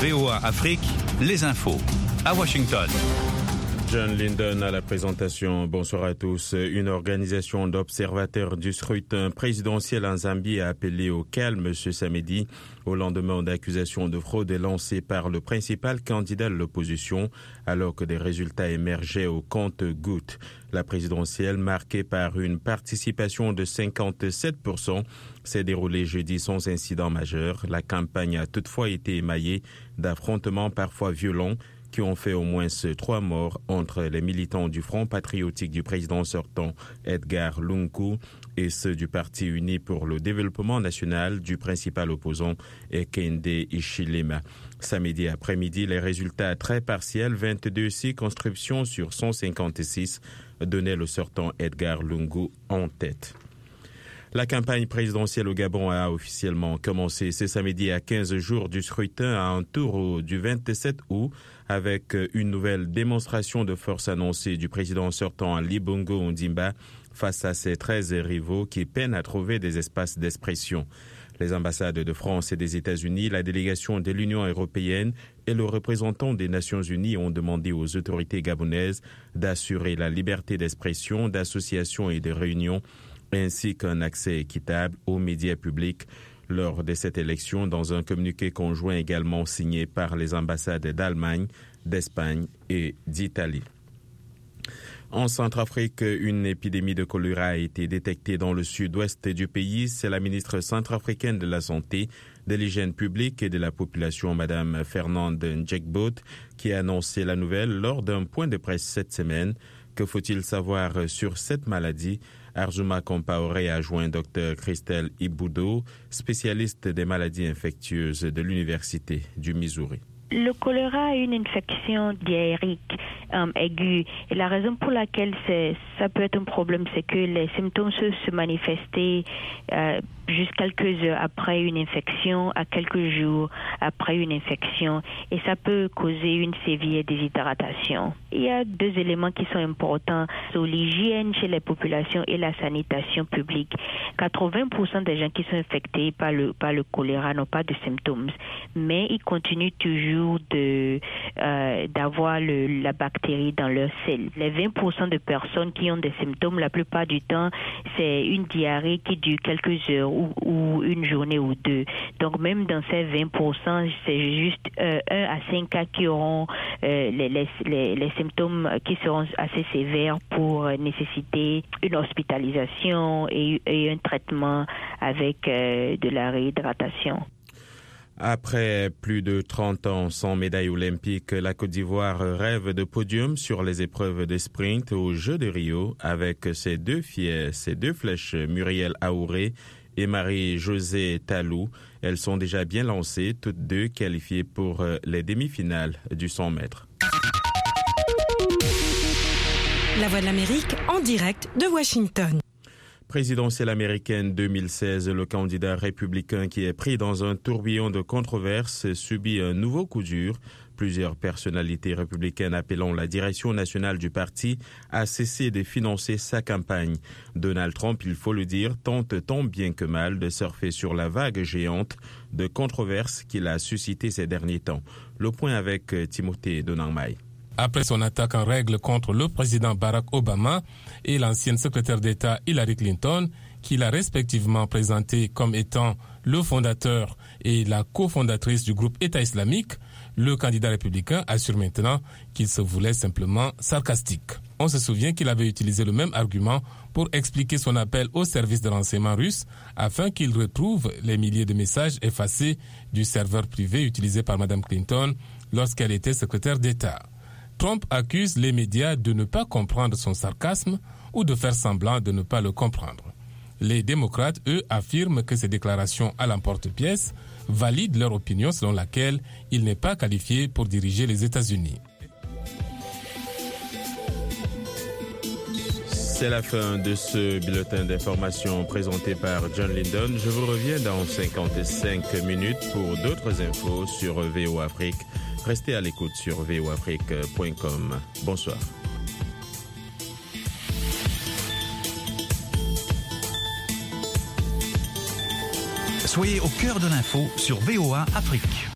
VOA Afrique, les infos. À Washington. John Linden à la présentation. Bonsoir à tous. Une organisation d'observateurs du scrutin présidentiel en Zambie a appelé au calme ce samedi au lendemain d'accusations de fraude lancées par le principal candidat de l'opposition alors que des résultats émergeaient au compte-gouttes. La présidentielle, marquée par une participation de 57%, s'est déroulée jeudi sans incident majeur. La campagne a toutefois été émaillée d'affrontements parfois violents qui ont fait au moins 3 morts entre les militants du Front patriotique du président sortant Edgar Lungu et ceux du Parti uni pour le développement national du principal opposant Hakainde Hichilema. Samedi après-midi, les résultats très partiels, 22 circonscriptions sur 156, donnaient le sortant Edgar Lungu en tête. La campagne présidentielle au Gabon a officiellement commencé ce samedi à 15 jours du scrutin à un tour du 27 août avec une nouvelle démonstration de force annoncée du président sortant Ali Bongo Ondimba face à ses 13 rivaux qui peinent à trouver des espaces d'expression. Les ambassades de France et des États-Unis, la délégation de l'Union européenne et le représentant des Nations unies ont demandé aux autorités gabonaises d'assurer la liberté d'expression, d'association et de réunion ainsi qu'un accès équitable aux médias publics lors de cette élection dans un communiqué conjoint également signé par les ambassades d'Allemagne, d'Espagne et d'Italie. En Centrafrique, une épidémie de choléra a été détectée dans le sud-ouest du pays. C'est la ministre centrafricaine de la Santé, de l'Hygiène publique et de la population, Mme Fernande Ndjekbot, qui a annoncé la nouvelle lors d'un point de presse cette semaine. Que faut-il savoir sur cette maladie? Arjuma Compaoré a joint Dr Christelle Iboudo, spécialiste des maladies infectieuses de l'Université du Missouri. Le choléra est une infection diarrhéique aiguë. Et la raison pour laquelle ça peut être un problème, c'est que les symptômes se manifester juste quelques heures après une infection, à quelques jours après une infection. Et ça peut causer une sévère déshydratation. Il y a 2 éléments qui sont importants. C'est l'hygiène chez les populations et la sanitation publique. 80% des gens qui sont infectés par le choléra n'ont pas de symptômes. Mais ils continuent toujours d'avoir la bactérie dans leur selle. Les 20% de personnes qui ont des symptômes, la plupart du temps, c'est une diarrhée qui dure quelques heures ou une journée ou 2. Donc même dans ces 20%, c'est juste 1 à 5 cas qui auront les symptômes qui seront assez sévères pour nécessiter une hospitalisation et un traitement avec de la réhydratation. Après plus de 30 ans sans médaille olympique, la Côte d'Ivoire rêve de podium sur les épreuves de sprint aux Jeux de Rio avec ses 2 flèches Muriel Aouré et Marie-Josée Talou. Elles sont déjà bien lancées, toutes 2 qualifiées pour les demi-finales du 100 mètres. La Voix de l'Amérique en direct de Washington. Présidentielle américaine 2016, le candidat républicain qui est pris dans un tourbillon de controverses subit un nouveau coup dur. Plusieurs personnalités républicaines appelant la direction nationale du parti à cesser de financer sa campagne. Donald Trump, il faut le dire, tente tant bien que mal de surfer sur la vague géante de controverses qu'il a suscité ces derniers temps. Le point avec Timothée Donangmai. Après son attaque en règle contre le président Barack Obama et l'ancienne secrétaire d'État Hillary Clinton, qu'il a respectivement présenté comme étant le fondateur et la cofondatrice du groupe État islamique, le candidat républicain assure maintenant qu'il se voulait simplement sarcastique. On se souvient qu'il avait utilisé le même argument pour expliquer son appel au service de renseignement russe afin qu'il retrouve les milliers de messages effacés du serveur privé utilisé par Mme Clinton lorsqu'elle était secrétaire d'État. Trump accuse les médias de ne pas comprendre son sarcasme ou de faire semblant de ne pas le comprendre. Les démocrates, eux, affirment que ces déclarations à l'emporte-pièce valident leur opinion selon laquelle il n'est pas qualifié pour diriger les États-Unis. C'est la fin de ce bulletin d'information présenté par John Linden. Je vous reviens dans 55 minutes pour d'autres infos sur VOA Afrique. Restez à l'écoute sur voafrique.com. Bonsoir. Soyez au cœur de l'info sur VOA Afrique.